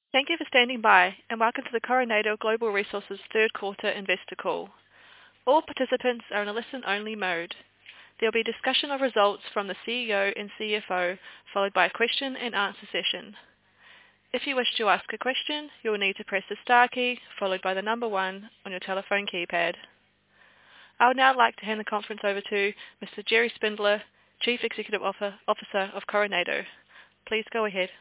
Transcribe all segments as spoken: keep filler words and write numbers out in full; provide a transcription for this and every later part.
Thank you for standing by, and welcome to the Coronado Global Resources third quarter investor call. All participants are in a listen-only mode. There will be a discussion of results from the C E O and C F O, followed by a question and answer session. If you wish to ask a question, you will need to press the star key, followed by the number one on your telephone keypad. I would now like to hand the conference over to Mister Gerry Spindler, Chief Executive Officer of Coronado. Please go ahead.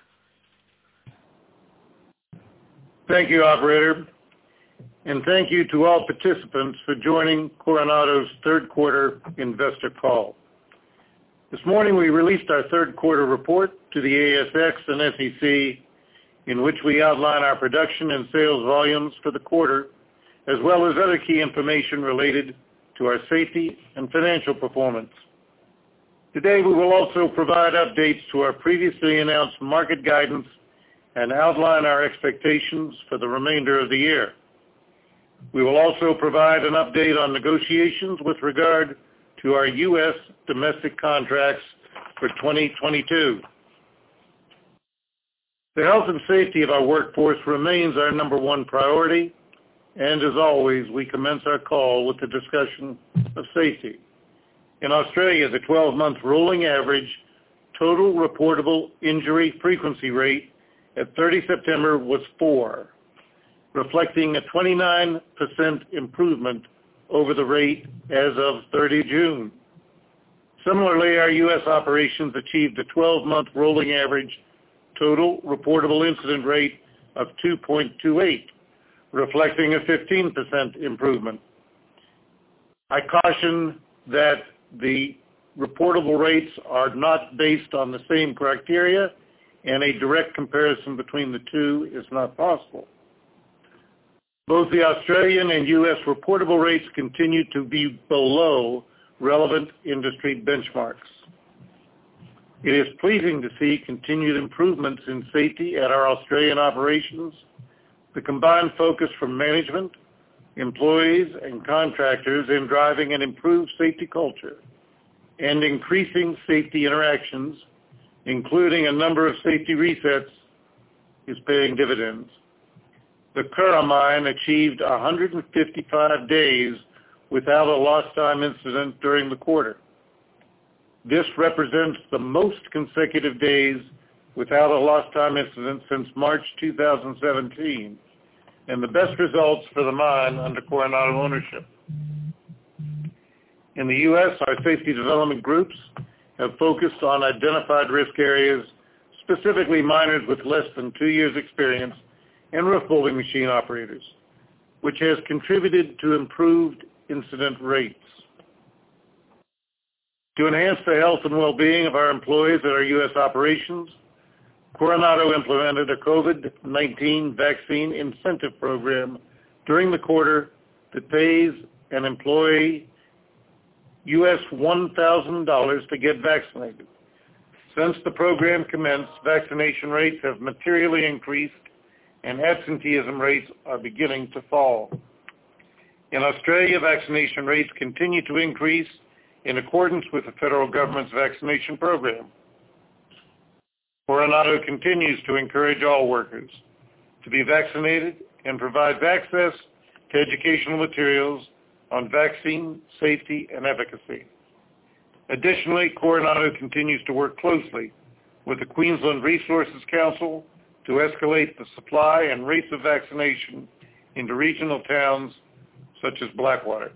Thank you, operator, and thank you to all participants for joining Coronado's third quarter investor call. This morning we released our third quarter report to the A S X and S E C, in which we outline our production and sales volumes for the quarter, as well as other key information related to our safety and financial performance. Today we will also provide updates to our previously announced market guidance and outline our expectations for the remainder of the year. We will also provide an update on negotiations with regard to our U S domestic contracts for twenty twenty-two. The health and safety of our workforce remains our number one priority, and as always, we commence our call with a discussion of safety. In Australia, the twelve-month rolling average total reportable injury frequency rate at thirty September was four, reflecting a twenty-nine percent improvement over the rate as of thirty June. Similarly, our U S operations achieved a twelve-month rolling average total reportable incident rate of two point two eight, reflecting a fifteen percent improvement. I caution that the reportable rates are not based on the same criteria, and a direct comparison between the two is not possible. Both the Australian and U S reportable rates continue to be below relevant industry benchmarks. It is pleasing to see continued improvements in safety at our Australian operations. The combined focus from management, employees, and contractors in driving an improved safety culture and increasing safety interactions, including a number of safety resets, is paying dividends. The Curragh mine achieved one hundred fifty-five days without a lost time incident during the quarter. This represents the most consecutive days without a lost time incident since March two thousand seventeen, and the best results for the mine under Coronado ownership. In the U S, our safety development groups have focused on identified risk areas, specifically miners with less than two years experience and roof bolting machine operators, which has contributed to improved incident rates. To enhance the health and well-being of our employees at our U S operations, Coronado implemented a COVID nineteen vaccine incentive program during the quarter that pays an employee U S one thousand dollars to get vaccinated. Since the program commenced, vaccination rates have materially increased and absenteeism rates are beginning to fall. In Australia, vaccination rates continue to increase in accordance with the federal government's vaccination program. Coronado continues to encourage all workers to be vaccinated and provides access to educational materials on vaccine safety and efficacy. Additionally, Coronado continues to work closely with the Queensland Resources Council to escalate the supply and rates of vaccination into regional towns such as Blackwater.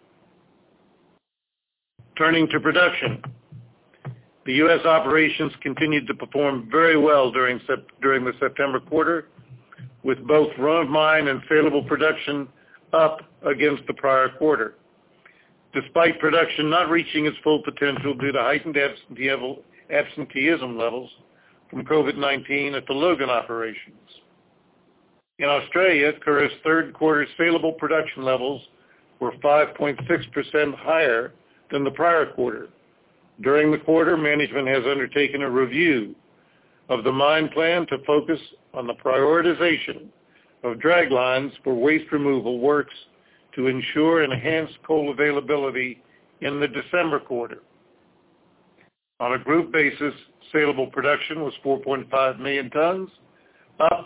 Turning to production, the U S operations continued to perform very well during, sep- during the September quarter, with both run-of-mine and saleable production up against the prior quarter, despite production not reaching its full potential due to heightened absenteeism levels from COVID nineteen at the Logan operations. In Australia, Curragh's third quarter saleable production levels were five point six percent higher than the prior quarter. During the quarter, management has undertaken a review of the mine plan to focus on the prioritization of drag lines for waste removal works to ensure enhanced coal availability in the December quarter. On a group basis, saleable production was four point five million tons, up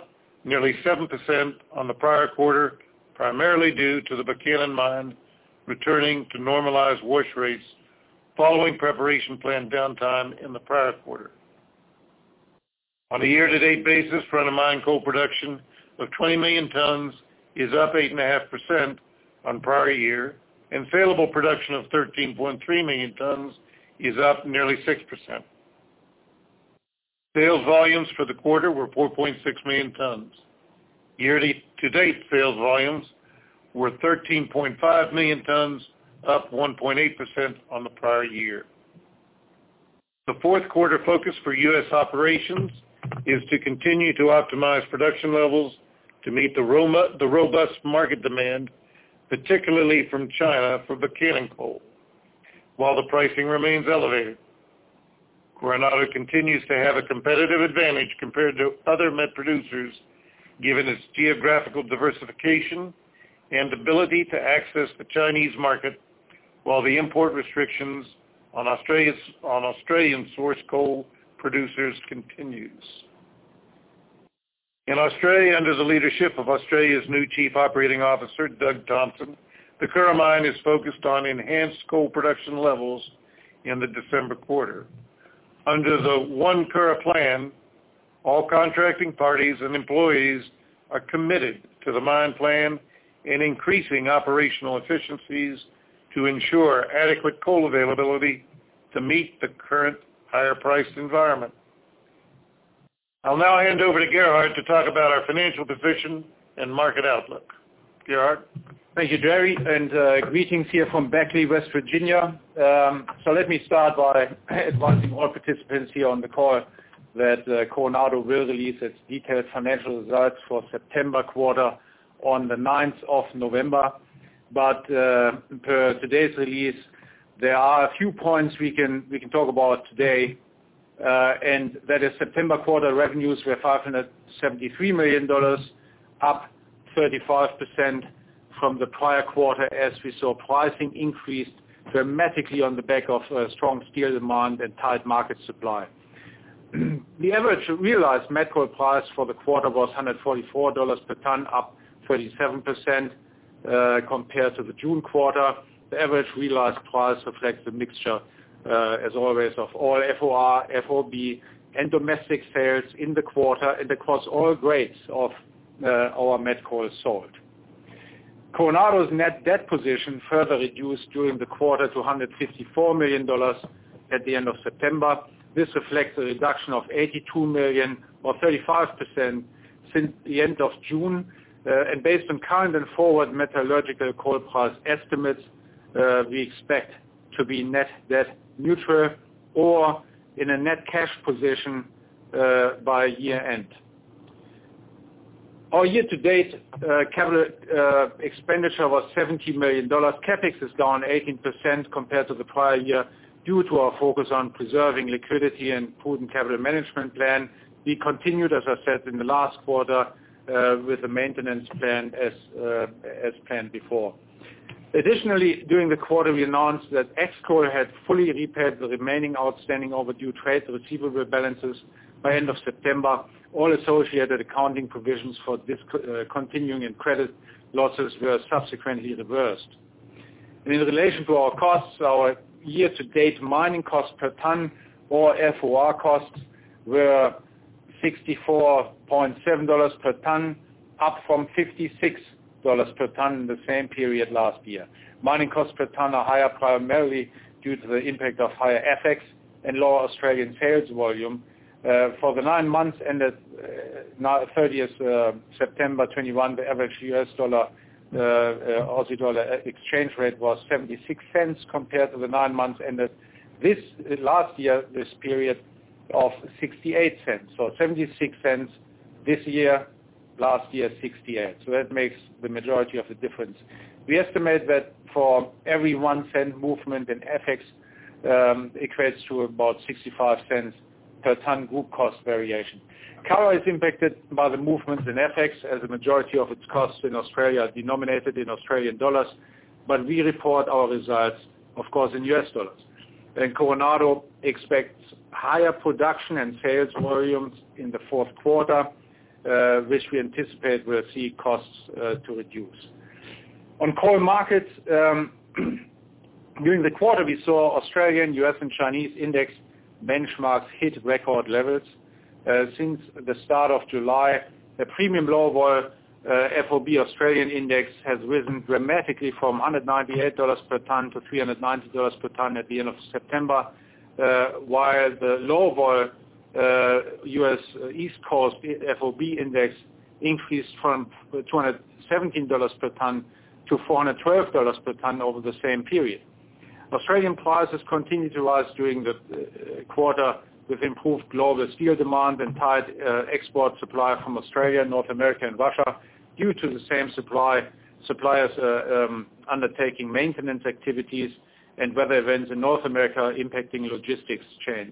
nearly seven percent on the prior quarter, primarily due to the Buchanan mine returning to normalized wash rates following preparation plant downtime in the prior quarter. On a year-to-date basis, run-of-mine coal production of twenty million tons is up eight point five percent on prior year, and saleable production of thirteen point three million tons is up nearly six percent. Sales volumes for the quarter were four point six million tons. Year-to-date sales volumes were thirteen point five million tons, up one point eight percent on the prior year. The fourth quarter focus for U S operations is to continue to optimize production levels to meet the robust market demand, particularly from China for Buchanan coal, while the pricing remains elevated. Coronado continues to have a competitive advantage compared to other met producers given its geographical diversification and ability to access the Chinese market, while the import restrictions on Australia's, on Australian source coal producers continues. In Australia, under the leadership of Australia's new Chief Operating Officer, Doug Thompson, the Curragh Mine is focused on enhanced coal production levels in the December quarter. Under the One Curragh plan, all contracting parties and employees are committed to the mine plan and increasing operational efficiencies to ensure adequate coal availability to meet the current higher-priced environment. I'll now hand over to Gerhard to talk about our financial position and market outlook. Gerhard? Thank you, Jerry, and uh, greetings here from Beckley, West Virginia. Um, so let me start by advising all participants here on the call that uh, Coronado will release its detailed financial results for September quarter on the ninth of November. But uh, per today's release, there are a few points we can we can talk about today, uh, and that is September quarter revenues were five hundred seventy-three million dollars, up thirty-five percent from the prior quarter, as we saw pricing increased dramatically on the back of uh, strong steel demand and tight market supply. The average realized met coal price for the quarter was one hundred forty-four dollars per ton, up thirty-seven percent uh, compared to the June quarter. The average realized price reflects a mixture, uh, as always, of all F O R, F O B, and domestic sales in the quarter and across all grades of uh, our met coal sold. Coronado's net debt position further reduced during the quarter to one hundred fifty-four million dollars at the end of September. This reflects a reduction of eighty-two million dollars or thirty-five percent since the end of June, uh, and based on current and forward metallurgical coal price estimates, uh, we expect to be net debt neutral or in a net cash position uh, by year end. Our year-to-date uh, capital uh, expenditure was seventy million dollars. CapEx is down eighteen percent compared to the prior year due to our focus on preserving liquidity and prudent capital management plan. We continued, as I said, in the last quarter uh, with the maintenance plan as, uh, as planned before. Additionally, during the quarter, we announced that Xcoal had fully repaid the remaining outstanding overdue trade receivable balances by end of September. All associated accounting provisions for discontinuing and credit losses were subsequently reversed. And in relation to our costs, our year-to-date mining costs per ton, or F O R costs, were sixty-four point seven dollars per ton, up from fifty-six dollars per ton in the same period last year. Mining costs per ton are higher primarily due to the impact of higher F X and lower Australian sales volume. Uh, for the nine months ended uh, thirtieth uh, September twenty-one, the average U S dollar uh, uh, Aussie dollar exchange rate was seventy-six cents compared to the nine months ended this uh, last year, this period of sixty-eight cents. So seventy-six cents this year, last year sixty-eight. So that makes the majority of the difference. We estimate that for every one cent movement in F X um, equates to about sixty-five cents per ton group cost variation. Curragh is impacted by the movements in F X, as the majority of its costs in Australia are denominated in Australian dollars, but we report our results, of course, in U S dollars. And Coronado expects higher production and sales volumes in the fourth quarter, uh, which we anticipate will see costs uh, to reduce. On coal markets, um, during the quarter we saw Australian, U S and Chinese index benchmarks hit record levels. Uh, since the start of July, the premium low vol uh, F O B Australian index has risen dramatically from one hundred ninety-eight dollars per ton to three hundred ninety dollars per ton at the end of September, uh, while the low vol uh, U S East Coast F O B index increased from two hundred seventeen dollars per ton to four hundred twelve dollars per ton over the same period. Australian prices continue to rise during the uh, quarter with improved global steel demand and tight uh, export supply from Australia, North America and Russia due to the same supply suppliers uh, um, undertaking maintenance activities and weather events in North America impacting logistics chains.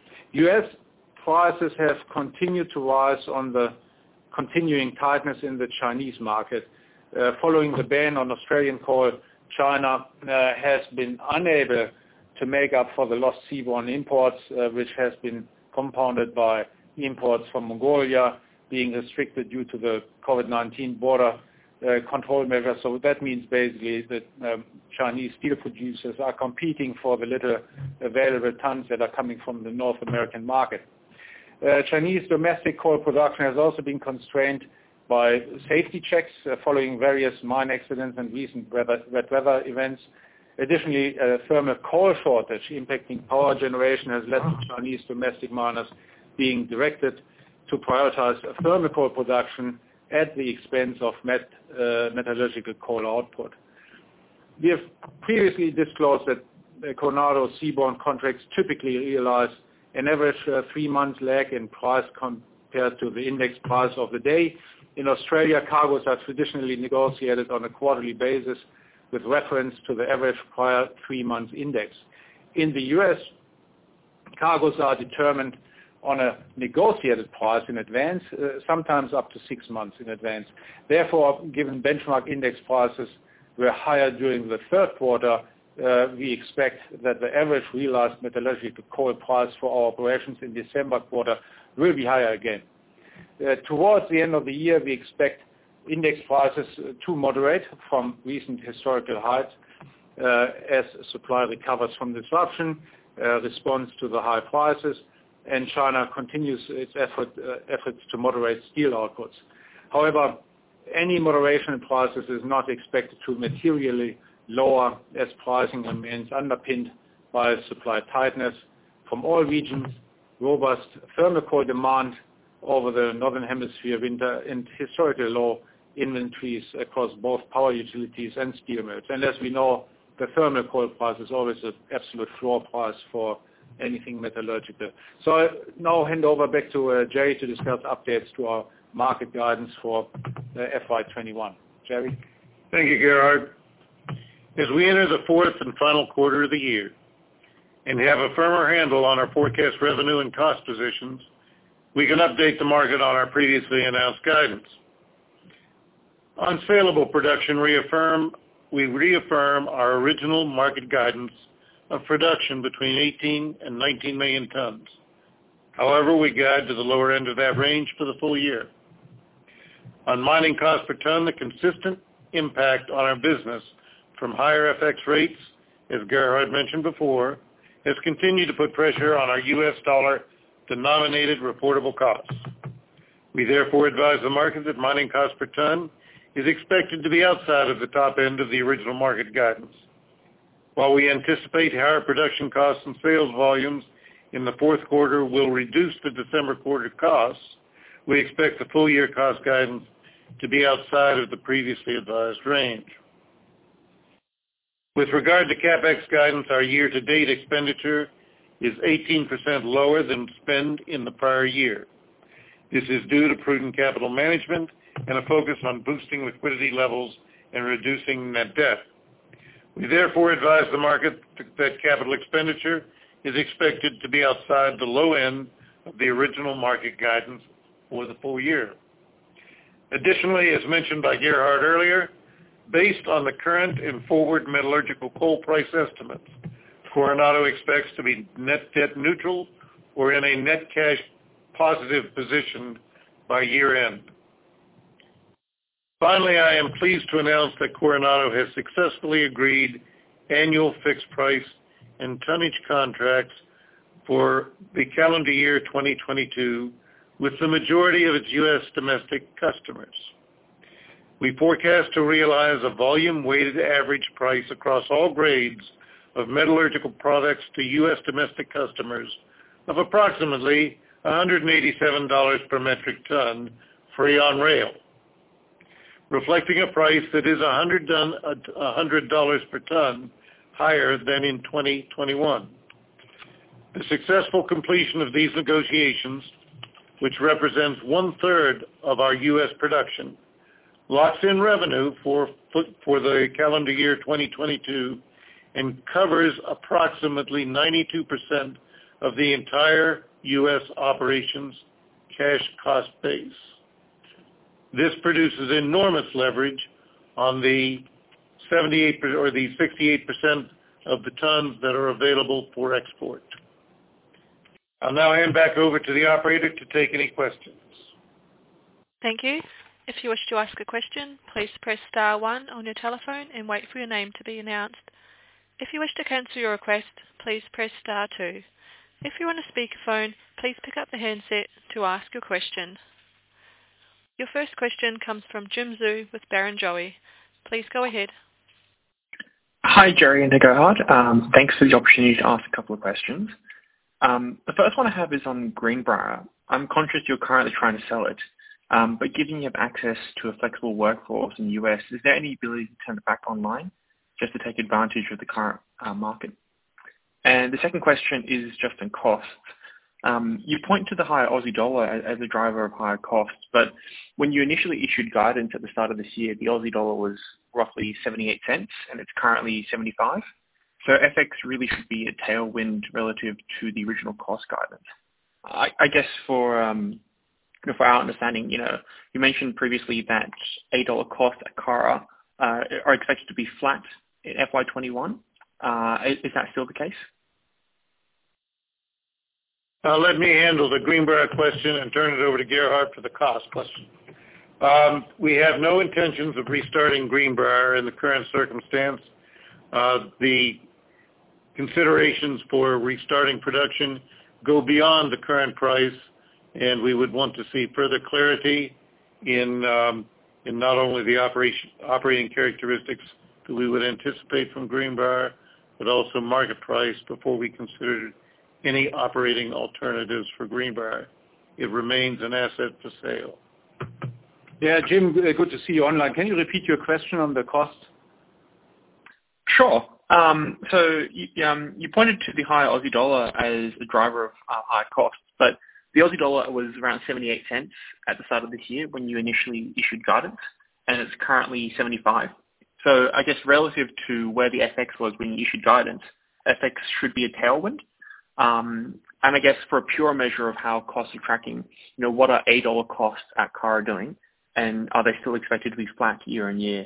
U S prices have continued to rise on the continuing tightness in the Chinese market. Uh, following the ban on Australian coal, China uh, has been unable to make up for the lost seaborne imports, uh, which has been compounded by imports from Mongolia being restricted due to the COVID nineteen border uh, control measures. So that means basically that um, Chinese steel producers are competing for the little available tons that are coming from the North American market. Uh, Chinese domestic coal production has also been constrained by safety checks uh, following various mine accidents and recent weather, wet weather events. Additionally, a thermal coal shortage impacting power generation has led to Chinese domestic miners being directed to prioritize thermal coal production at the expense of met, uh, metallurgical coal output. We have previously disclosed that uh, Coronado seaborne contracts typically realize an average uh, three-month lag in price compared to the index price of the day. In Australia, cargoes are traditionally negotiated on a quarterly basis with reference to the average prior three-month index. In the U S, cargoes are determined on a negotiated price in advance, uh, sometimes up to six months in advance. Therefore, given benchmark index prices were higher during the third quarter, uh, we expect that the average realized metallurgical coal price for our operations in December quarter will be higher again. Uh, towards the end of the year, we expect index prices to moderate from recent historical heights uh, as supply recovers from disruption, uh, responds to the high prices, and China continues its effort, uh, efforts to moderate steel outputs. However, any moderation in prices is not expected to materially lower as pricing remains underpinned by supply tightness from all regions, robust thermal coal demand over the Northern Hemisphere winter, and historically low inventories across both power utilities and steel mills. And as we know, the thermal coal price is always an absolute floor price for anything metallurgical. So I now hand over back to uh, Jerry to discuss updates to our market guidance for uh, F Y twenty-one. Jerry? Thank you, Gerhard. As we enter the fourth and final quarter of the year and have a firmer handle on our forecast revenue and cost positions, we can update the market on our previously announced guidance. On saleable production, reaffirm, we reaffirm our original market guidance of production between eighteen and nineteen million tons. However, we guide to the lower end of that range for the full year. On mining cost per ton, the consistent impact on our business from higher F X rates, as Gerhard mentioned before, has continued to put pressure on our U S dollar denominated reportable costs. We therefore advise the market that mining cost per ton is expected to be outside of the top end of the original market guidance. While we anticipate higher production costs and sales volumes in the fourth quarter will reduce the December quarter costs, we expect the full year cost guidance to be outside of the previously advised range. With regard to CapEx guidance, our year-to-date expenditure is eighteen percent lower than spend in the prior year. This is due to prudent capital management and a focus on boosting liquidity levels and reducing net debt. We therefore advise the market that capital expenditure is expected to be outside the low end of the original market guidance for the full year. Additionally, as mentioned by Gerhard earlier, based on the current and forward metallurgical coal price estimates, Coronado expects to be net debt neutral or in a net cash positive position by year-end. Finally, I am pleased to announce that Coronado has successfully agreed annual fixed price and tonnage contracts for the calendar year twenty twenty-two with the majority of its U S domestic customers. We forecast to realize a volume-weighted average price across all grades of metallurgical products to U S domestic customers of approximately one hundred eighty-seven dollars per metric ton free on rail, reflecting a price that is one hundred dollars per ton higher than in twenty twenty-one. The successful completion of these negotiations, which represents one-third of our U S production, locks in revenue for, for the calendar year twenty twenty-two and covers approximately ninety-two percent of the entire U S operations cash cost base. This produces enormous leverage on the seventy-eight or the sixty-eight percent of the tons that are available for export. I'll now hand back over to the operator to take any questions. Thank you. If you wish to ask a question, please press star one on your telephone and wait for your name to be announced. If you wish to cancel your request, please press star two. If you're on a speakerphone, please pick up the handset to ask your question. Your first question comes from Jim Zhu with Barrenjoey. Please go ahead. Hi, Gerry and Gerhard. Um, thanks for the opportunity to ask a couple of questions. Um, the first one I have is on Greenbrier. I'm conscious you're currently trying to sell it, um, but given you have access to a flexible workforce in the U S, is there any ability to turn it back online just to take advantage of the current uh, market? And the second question is just on costs. Um, you point to the higher Aussie dollar as, as a driver of higher costs, but when you initially issued guidance at the start of this year, the Aussie dollar was roughly seventy-eight cents, and it's currently seventy-five. So F X really should be a tailwind relative to the original cost guidance. I, I guess for um, for our understanding, you know, you mentioned previously that eight dollar cost at Cara uh, are expected to be flat in F Y twenty-one. Uh, is, is that still the case? Uh, let me handle the Greenbrier question and turn it over to Gerhard for the cost question. Um, we have no intentions of restarting Greenbrier in the current circumstance. Uh, the considerations for restarting production go beyond the current price, and we would want to see further clarity in um, in not only the operation, operating characteristics that we would anticipate from Greenbrier, but also market price before we consider any operating alternatives for Greenbrier. It remains an asset for sale. Yeah, Jim, good to see you online. Can you repeat your question on the cost? Sure. Um, so you, um, you pointed to the higher Aussie dollar as a driver of uh, high costs, but the Aussie dollar was around seventy-eight cents at the start of this year when you initially issued guidance, and it's currently seventy-five. So I guess relative to where the F X was when you issued guidance, F X should be a tailwind. Um, and I guess for a pure measure of how costs are tracking, you know, what are eight dollar costs at Cara doing, and are they still expected to be flat year on year?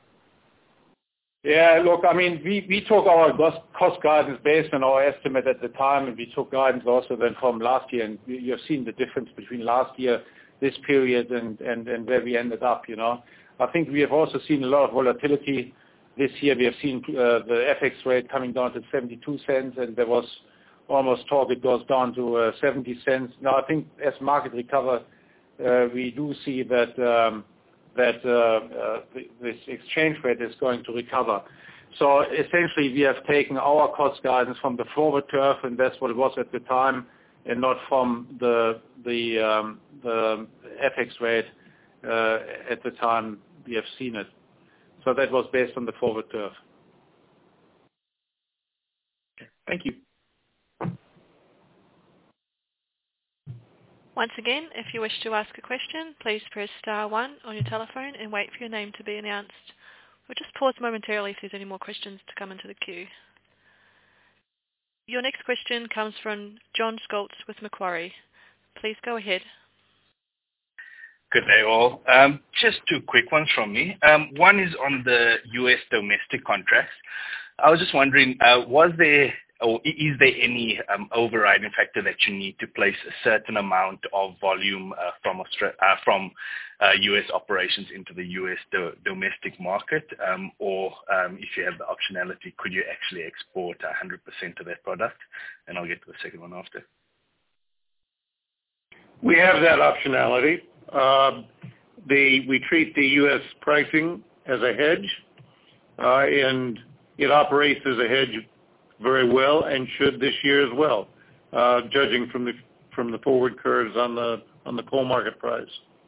Yeah, look, I mean, we, we took our cost guidance based on our estimate at the time, and we took guidance also then from last year, and you have seen the difference between last year, this period, and, and, and where we ended up, you know. I think we have also seen a lot of volatility this year. We have seen uh, the F X rate coming down to seventy-two cents, and there was almost talk it goes down to uh, seventy cents. Now, I think as market recover, uh, we do see that um, that uh, uh, this exchange rate is going to recover. So essentially, we have taken our cost guidance from the forward curve, and that's what it was at the time, and not from the the, um, the F X rate uh, at the time we have seen it. So that was based on the forward curve. Thank you. Once again, if you wish to ask a question, please press star one on your telephone and wait for your name to be announced. We'll just pause momentarily if there's any more questions to come into the queue. Your next question comes from John Schultz with Macquarie. Please go ahead. Good day, all. Um, just two quick ones from me. Um, one is on the U S domestic contracts. I was just wondering, uh, was there or is there any um, overriding factor that you need to place a certain amount of volume uh, from Austra- uh, from uh, U S operations into the U S do- domestic market, um, or um, if you have the optionality, could you actually export one hundred percent of that product? And I'll get to the second one after. We have that optionality. Uh, the, we treat the U S pricing as a hedge, uh, and it operates as a hedge very well and should this year as well, uh, judging from the from the forward curves on the on the coal market price.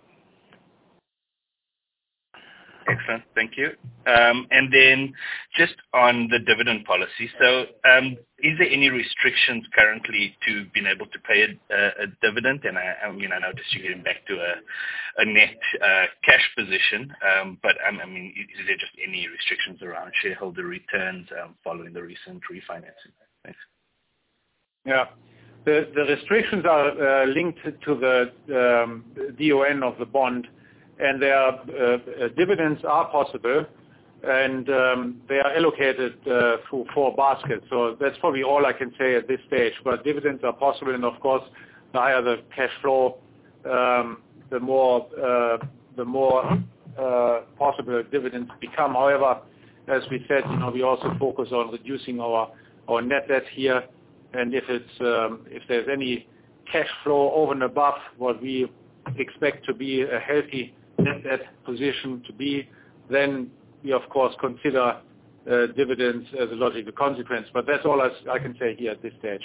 Excellent. Thank you. Um, and then just on the dividend policy, so um, is there any restrictions currently to being able to pay a, a, a dividend? And I, I mean, I noticed you're getting back to a, a net uh, cash position, um, but um, I mean, is there just any restrictions around shareholder returns um, following the recent refinancing? Thanks. Yeah. The, the restrictions are uh, linked to the um, D O N of the bond, and their uh, dividends are possible, and um, they are allocated uh, through four baskets. So that's probably all I can say at this stage. But dividends are possible, and of course, the higher the cash flow, um, the more uh, the more uh, possible dividends become. However, as we said, you know, we also focus on reducing our our net debt here, and if it's um, if there's any cash flow over and above what we expect to be a healthy net debt position to be, then we of course consider uh, dividends as a logical consequence. But that's all I, I can say here at this stage.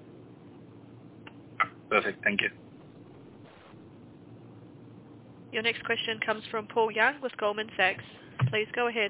Perfect. Thank you. Your next question comes from Paul Young with Goldman Sachs. Please go ahead.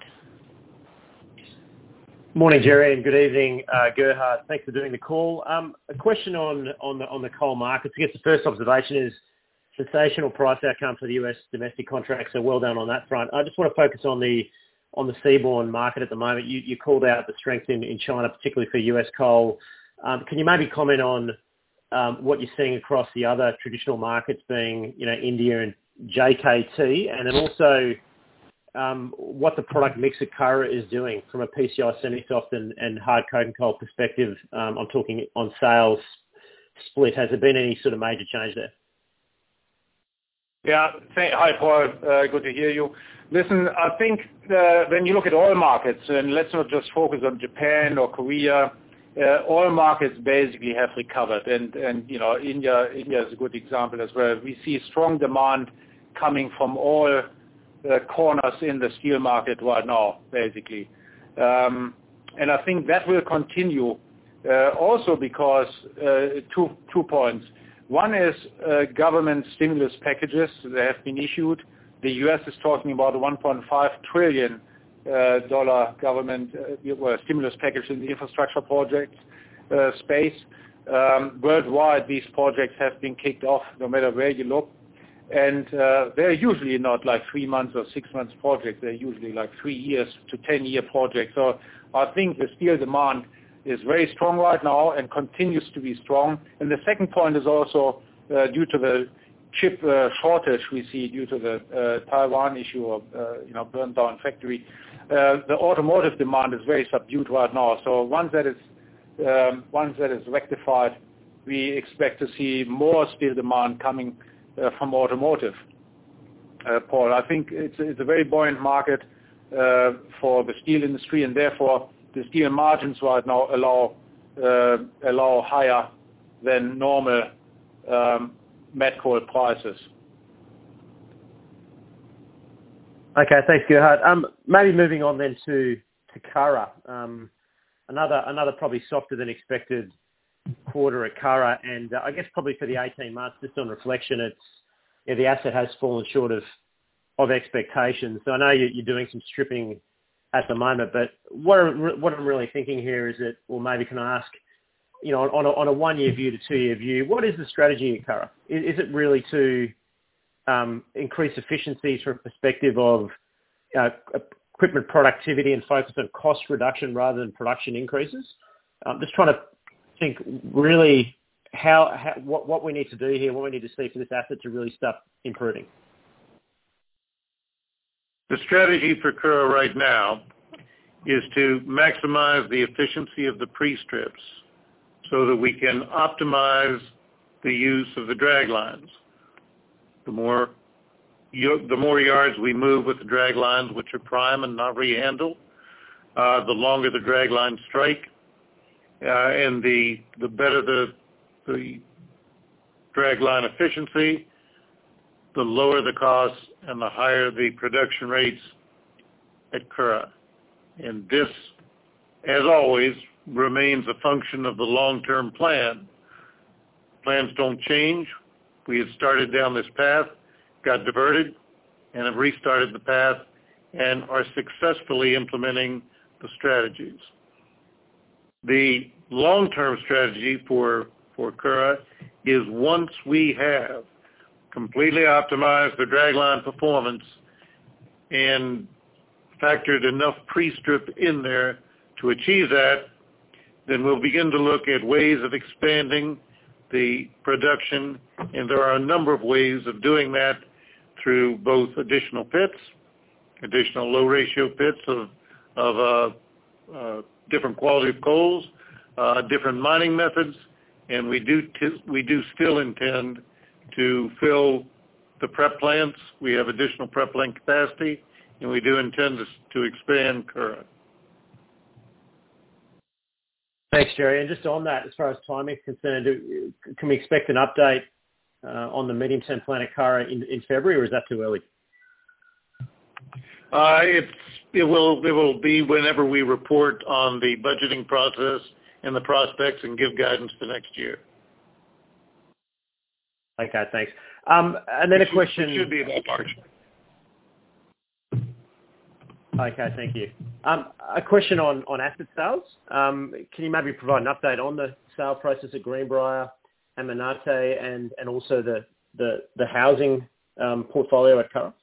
Morning, Jerry, and good evening, uh, Gerhard. Thanks for doing the call. Um, a question on on the on the coal markets. I guess the first observation is sensational price outcome for the U S domestic contracts, so well done on that front. I just want to focus on the on the seaborne market at the moment. You, you called out the strength in, in China, particularly for U S coal. Um, can you maybe comment on um, what you're seeing across the other traditional markets, being you know India and J K T, and then also um, what the product mix at Curragh is doing from a P C I semi-soft and, and hard coking coal perspective? Um, I'm talking on sales split. Has there been any sort of major change there? Yeah. Hi, Paul. Uh, good to hear you. Listen, I think uh, when you look at oil markets, and let's not just focus on Japan or Korea, uh, oil markets basically have recovered, and and you know India India is a good example as well. We see strong demand coming from all uh, corners in the steel market right now, basically, um, and I think that will continue. Uh, also because uh, two two points. One is uh, government stimulus packages that have been issued. The U S is talking about a one point five trillion dollars uh, government uh, well, stimulus package in the infrastructure project uh, space. Um, worldwide, these projects have been kicked off no matter where you look. And uh, they're usually not like three months or six months projects. They're usually like three years to ten-year projects. So I think the steel demand is very strong right now and continues to be strong. And the second point is also uh, due to the chip uh, shortage we see due to the uh, Taiwan issue of uh, you know burned down factory. Uh, the automotive demand is very subdued right now. So once that is um, once that is rectified, we expect to see more steel demand coming uh, from automotive. Uh, Paul, I think it's it's a very buoyant market uh, for the steel industry, and therefore the steel margins right now allow uh, allow higher than normal um, met coal prices. Okay, thanks, Gerhard. Um, maybe moving on then to to Curragh. Um, another another probably softer than expected quarter at Curragh, and uh, I guess probably for the eighteen months, just on reflection, it's yeah, the asset has fallen short of of expectations. So I know you, you're doing some stripping at the moment, but what are, what I'm really thinking here is that, or maybe can I ask, you know, on a, on a one-year view to two-year view, what is the strategy at Curragh? Is, is it really to um, increase efficiencies from a perspective of uh, equipment productivity and focus on cost reduction rather than production increases? I'm just trying to think really how, how what, what we need to do here, what we need to see for this asset to really start improving. The strategy for Curragh right now is to maximize the efficiency of the pre-strips so that we can optimize the use of the drag lines. The more the more yards we move with the drag lines, which are prime and not rehandled, uh, the longer the drag lines strike, uh, and the the better the the drag line efficiency, the lower the costs and the higher the production rates at Curragh. And this, as always, remains a function of the long-term plan. Plans don't change. We had started down this path, got diverted, and have restarted the path and are successfully implementing the strategies. The long-term strategy for, for Curragh is once we have completely optimized the dragline performance and factored enough pre-strip in there to achieve that, then we'll begin to look at ways of expanding the production, and there are a number of ways of doing that through both additional pits, additional low-ratio pits of, of uh, uh, different quality of coals, uh, different mining methods, and we do t- we do still intend to fill the prep plants. We have additional prep plant capacity, and we do intend to, to expand Curragh. Thanks, Jerry. And just on that, as far as timing is concerned, can we expect an update uh, on the medium-term plan at Curragh in, in February, or is that too early? Uh, it's, it will it will be whenever we report on the budgeting process and the prospects and give guidance for next year. Okay, thanks. Um, and then it a question. Should, it should be about March. Okay, thank you. Um, a question on, on asset sales. Um, can you maybe provide an update on the sale process at Greenbrier, Aminate, and, and also the, the, the housing um, portfolio at Curragh?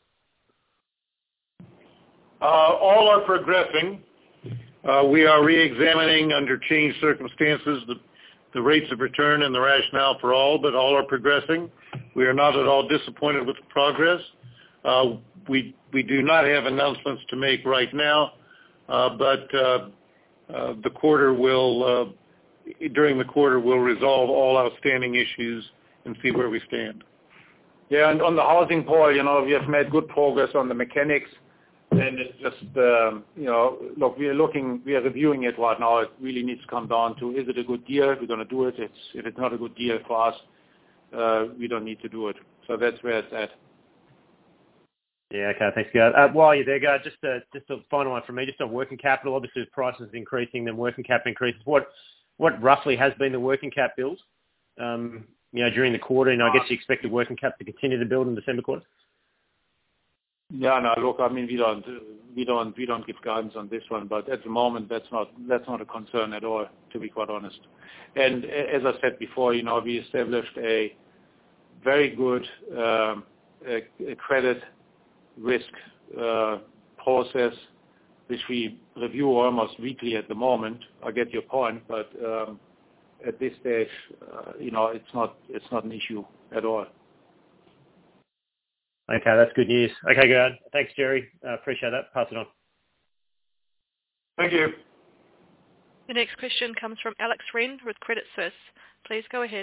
Uh, all are progressing. Uh, we are re-examining under changed circumstances the, the rates of return and the rationale for all, but all are progressing. We are not at all disappointed with the progress. Uh, we we do not have announcements to make right now, uh, but uh, uh, the quarter will uh, during the quarter we'll resolve all outstanding issues and see where we stand. Yeah, and on the housing point, you know, we have made good progress on the mechanics. And it's just, um, you know, look, we are looking, we are reviewing it right now. It really needs to come down to, is it a good deal? We're going to do it. It's, if it's not a good deal for us, uh, we don't need to do it. So that's where it's at. Yeah, okay, thanks, Gerd. Uh, while you're there, Gerd, just a, just a final one from me, just on working capital. Obviously, as prices increasing, then working cap increases. What what roughly has been the working cap build, um, you know, during the quarter? And I guess you expect the working cap to continue to build in the December quarter? Yeah, no, look, I mean, we don't, we don't, we don't give guidance on this one, but at the moment, that's not, that's not a concern at all, to be quite honest. And as I said before, you know, we established a very good um, a, a credit risk uh, process, which we review almost weekly at the moment. I get your point, but um, at this stage, uh, you know, it's not, it's not an issue at all. Okay, that's good news. Okay, good. Thanks, Jerry. Uh, appreciate that. Pass it on. Thank you. The next question comes from Alex Wren with Credit Suisse. Please go ahead.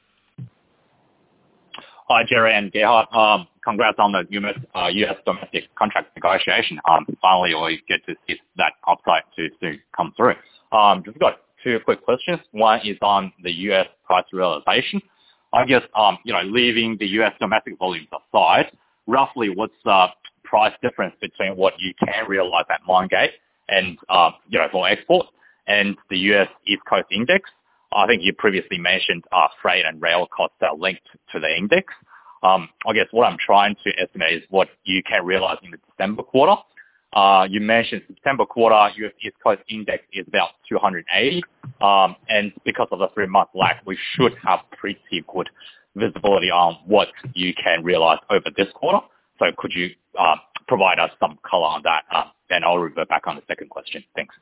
Hi, Jerry and Gerhard. Um, congrats on the U S, uh, U S domestic contract negotiation. Um, finally, we get to see that upside to, to come through. Um, just got two quick questions. One is on the U S price realization. I guess, um, you know, leaving the U S domestic volumes aside, roughly what's the price difference between what you can realize at mine gate and, uh, you know, for export and the U S East Coast Index? I think you previously mentioned uh, freight and rail costs are linked to the index. Um, I guess what I'm trying to estimate is what you can realize in the December quarter. Uh, you mentioned September quarter, U S East Coast Index is about two hundred eighty, um, and because of the three-month lag, we should have pretty good visibility on what you can realize over this quarter. So could you uh, provide us some color on that? Uh, and I'll revert back on the second question. Thanks.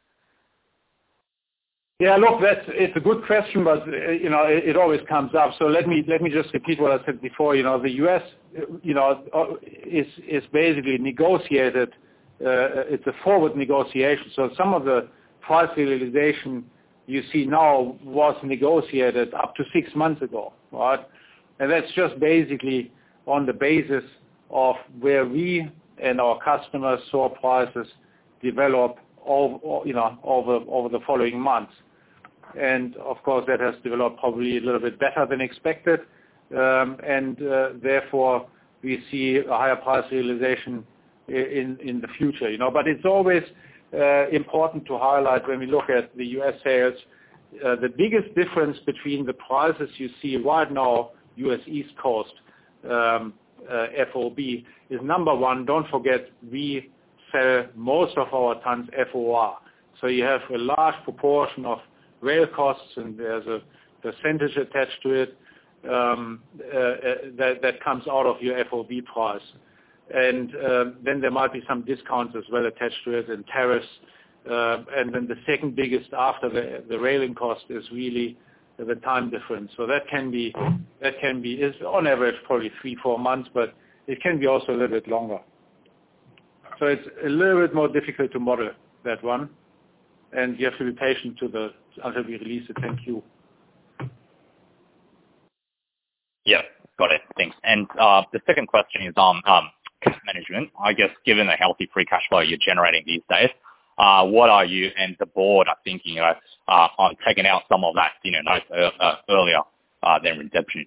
Yeah, look, that's it's a good question, but uh, you know it, it always comes up. So let me let me just repeat what I said before. You know, the U S, you know, is is basically negotiated. Uh, it's a forward negotiation. So some of the price realization you see now was negotiated up to six months ago, right? And that's just basically on the basis of where we and our customers saw prices develop over, you know, over over the following months. And of course, that has developed probably a little bit better than expected, um, and uh, therefore we see a higher price realization in in the future. You know, but it's always uh, important to highlight when we look at the U S sales, uh, the biggest difference between the prices you see right now, U S East Coast um, uh, F O B, is number one. Don't forget we sell most of our tons F O R, so you have a large proportion of rail costs, and there's a percentage attached to it um, uh, uh, that, that comes out of your F O B price. And uh, then there might be some discounts as well attached to it and tariffs. Uh, and then the second biggest after the, the railing cost is really the time difference. So that can be, that can be, is on average probably three, four months, but it can be also a little bit longer. So it's a little bit more difficult to model that one. And you have to be patient to the, until we release the ten Q. Yeah, got it. Thanks. And uh, the second question is on um, cash management. I guess given the healthy free cash flow you're generating these days, uh, what are you and the board are thinking uh, uh, on taking out some of that, you know, notes uh, earlier uh, than redemption?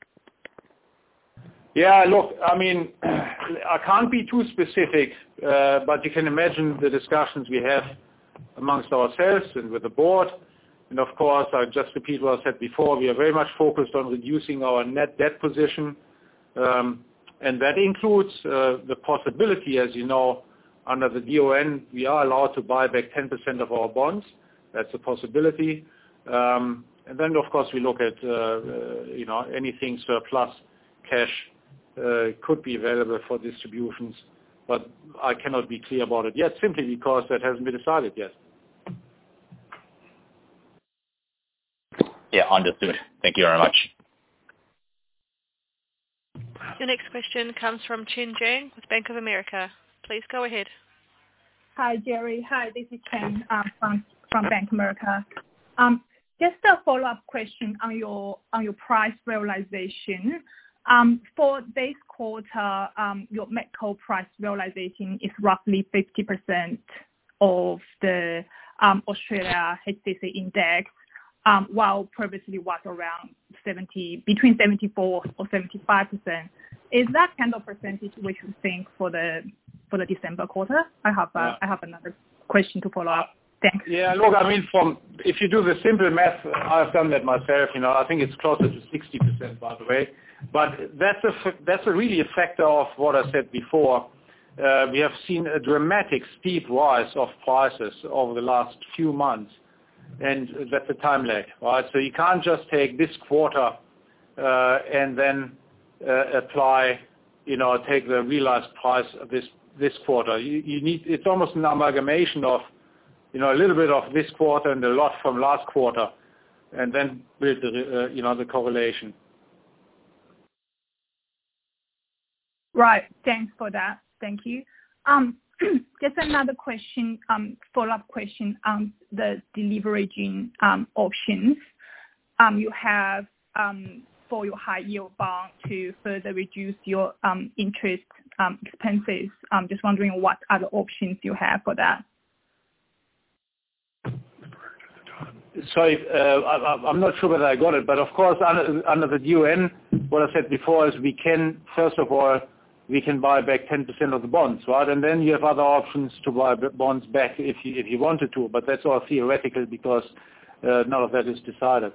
Yeah, look, I mean, I can't be too specific, uh, but you can imagine the discussions we have amongst ourselves and with the board. And of course, I just repeat what I said before, we are very much focused on reducing our net debt position. Um, and that includes uh, the possibility, as you know, under the D O N, we are allowed to buy back ten percent of our bonds. That's a possibility. Um, and then, of course, we look at, uh, uh, you know, anything surplus cash uh, could be available for distributions. But I cannot be clear about it yet, simply because that hasn't been decided yet. Yeah, understood. Thank you very much. Your next question comes from Chen Jiang with Bank of America. Please go ahead. Hi, Jerry. Hi, this is Chen um, from from Bank of America. Um, just a follow-up question on your on your price realization. Um, for this quarter, um, your met coal price realization is roughly fifty percent of the um, Australia H C C index, um, while previously was around seventy, between seventy-four or seventy-five percent. Is that kind of percentage which you think for the for the December quarter? I have uh, I have another question to follow up. Thanks. Yeah, look, I mean, from if you do the simple math, I've done that myself. You know, I think it's closer to sixty percent, by the way. But that's a that's a really a factor of what I said before. Uh, we have seen a dramatic, steep rise of prices over the last few months, and that's a time lag, right? So you can't just take this quarter uh, and then uh, apply, you know, take the realized price of this this quarter. You, you need it's almost an amalgamation of, you know, a little bit of this quarter and a lot from last quarter, and then build the uh, you know the correlation. Right. Thanks for that. Thank you. Um, just another question, um, follow-up question on the deleveraging um, options. Um, you have um, for your high-yield bond to further reduce your um, interest um, expenses. I'm just wondering what other options you have for that. Sorry, uh, I, I'm not sure whether I got it, but of course under, under the D O N, what I said before is we can, first of all, we can buy back ten percent of the bonds, right? And then you have other options to buy bonds back if you, if you wanted to, but that's all theoretical because uh, none of that is decided.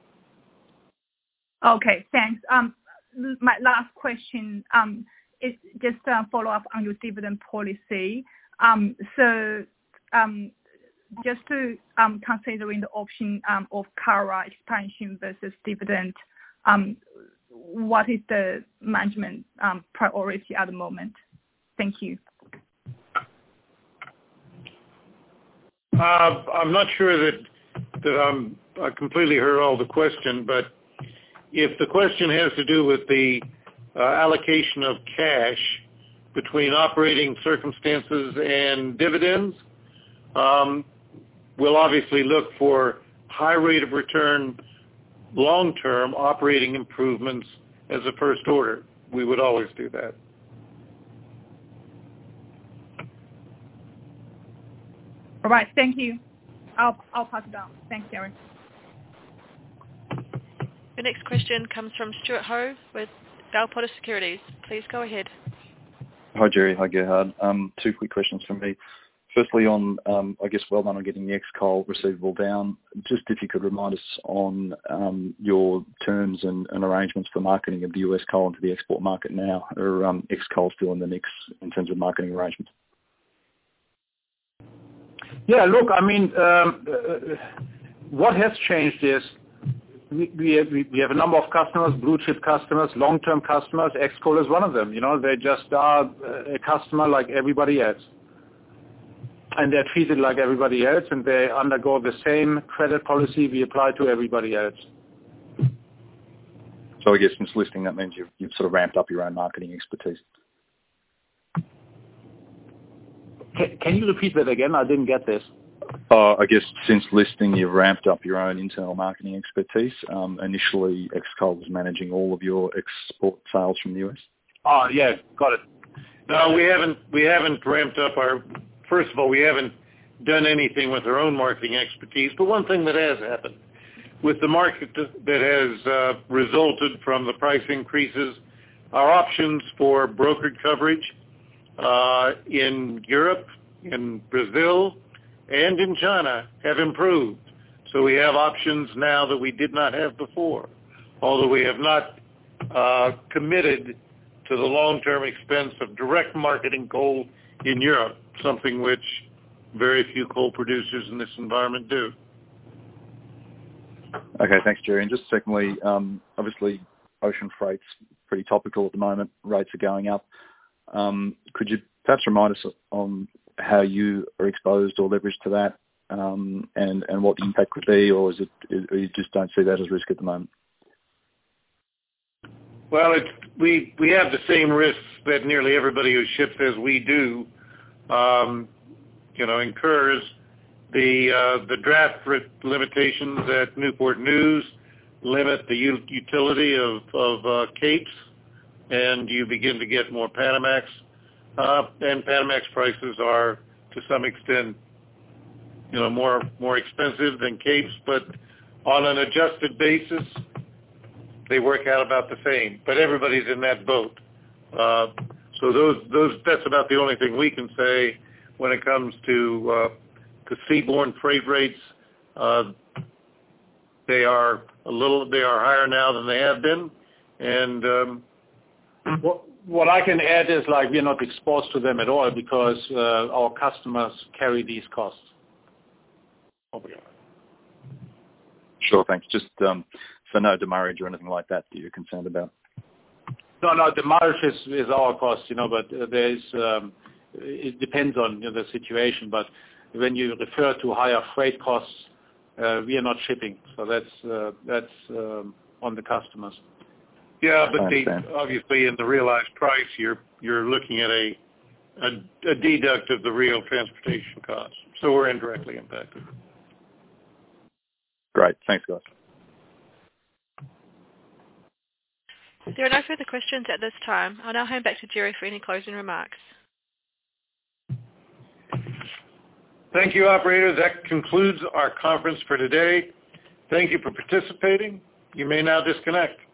Okay, thanks. Um, my last question um, is just a follow-up on your dividend policy. Um, so um, just to um, considering the option um, of Curragh expansion versus dividend, um, what is the management um, priority at the moment? Thank you. Uh, I'm not sure that that I'm, I completely heard all the question, but if the question has to do with the uh, allocation of cash between operating circumstances and dividends, um, we'll obviously look for high rate of return, long-term operating improvements as a first order. We would always do that. All right. Thank you. I'll I'll pass it on. Thanks, Jerry. The next question comes from Stuart Ho with Bell Potter Securities. Please go ahead. Hi, Jerry. Hi, Gerhard. Um, two quick questions from me. Firstly, on, um, I guess, well done on getting the ex-coal receivable down. Just if you could remind us on um, your terms and, and arrangements for marketing of the U S coal into the export market now, or um, ex-coal still in the mix in terms of marketing arrangements? Yeah, look, I mean, um, uh, what has changed is we, we, have, we have a number of customers, blue chip customers, long-term customers. Ex-coal is one of them. You know, they just are a customer like everybody else. And they're treated like everybody else, and they undergo the same credit policy we apply to everybody else. So I guess since listing, that means you've, you've sort of ramped up your own marketing expertise. Can, can you repeat that again? I didn't get this. Uh, I guess since listing, you've ramped up your own internal marketing expertise. Um, initially, ex-coal was managing all of your export sales from the U S. Oh, yeah, got it. No, we haven't. We haven't ramped up our. First of all, we haven't done anything with our own marketing expertise. But one thing that has happened with the market that has uh, resulted from the price increases, our options for brokered coverage uh, in Europe, in Brazil, and in China have improved. So we have options now that we did not have before, although we have not uh, committed to the long-term expense of direct marketing coal in Europe, something which very few coal producers in this environment do. Okay, thanks, Jerry. And just secondly, um, obviously ocean freight's pretty topical at the moment. Rates are going up. Um, could you perhaps remind us on how you are exposed or leveraged to that, um, and, and what the impact could be, or is it, or you just don't see that as risk at the moment? Well, it's, we we have the same risks that nearly everybody who ships as we do, um, you know, incurs. The uh, the draft limitations at Newport News limit the u- utility of of uh, capes, and you begin to get more Panamax, uh, and Panamax prices are to some extent, you know, more more expensive than capes, but on an adjusted basis, they work out about the same, but everybody's in that boat. Uh, so those, those, that's about the only thing we can say when it comes to, uh, to seaborne freight rates. Uh, they are a little, they are higher now than they have been. And, um, what, what I can add is like we're not exposed to them at all because, uh, our customers carry these costs. oh, we are. Sure, thanks. Just, um, so no demurrage or anything like that that you're concerned about? No, no, the margin is, is our cost, you know, but uh, there is, um, it depends on, you know, the situation. But when you refer to higher freight costs, uh, we are not shipping, so that's uh, that's um, on the customers. Yeah, but the, obviously in the realized price, you're you're looking at a, a a deduct of the real transportation costs, so we're indirectly impacted. Great, thanks, guys. There are no further questions at this time. I'll now hand back to Jerry for any closing remarks. Thank you, operator. That concludes our conference for today. Thank you for participating. You may now disconnect.